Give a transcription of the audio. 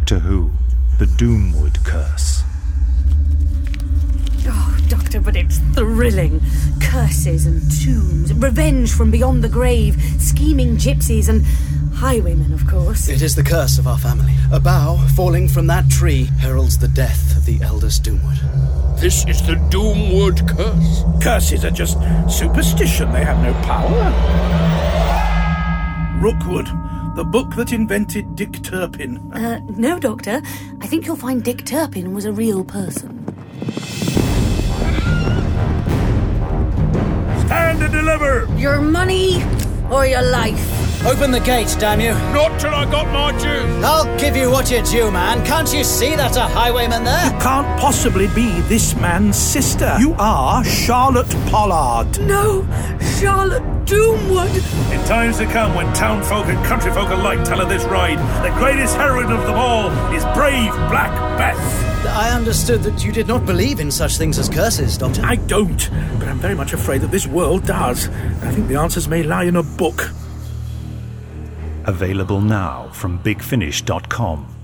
Doctor Who, The Doomwood Curse. Oh, Doctor, but it's thrilling. Curses and tombs, revenge from beyond the grave, scheming gypsies and highwaymen, of course. It is the curse of our family. A bough falling from that tree heralds the death of the eldest Doomwood. This is the Doomwood Curse. Curses are just superstition. They have no power. Rookwood, the book that invented Dick Turpin. No, Doctor. I think you'll find Dick Turpin was a real person. Stand and deliver! Your money or your life? Open the gate, damn you. Not till I got my due. I'll give you what you're due, man. Can't you see that's a highwayman there? Can't possibly be this man's sister. You are Charlotte Pollard. No, Charlotte Doomwood. In times to come, when townfolk and countryfolk alike tell of this ride, the greatest heroine of them all is brave Black Bess. I understood that you did not believe in such things as curses, Doctor. I don't, but I'm very much afraid that this world does. I think the answers may lie in a book. Available now from BigFinish.com.